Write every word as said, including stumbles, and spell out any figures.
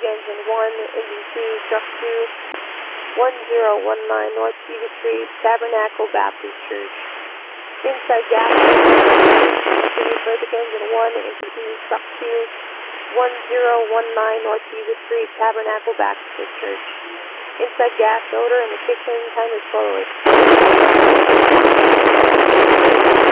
Engine one, Engine two, Truck two, one zero one nine North Beaver Street, Tabernacle Baptist Church. Inside gas, Vertic Engine one, Engine two, Truck two, one zero one nine North Beaver Street, Tabernacle Baptist Church. Inside gas odor in the kitchen, time is forward.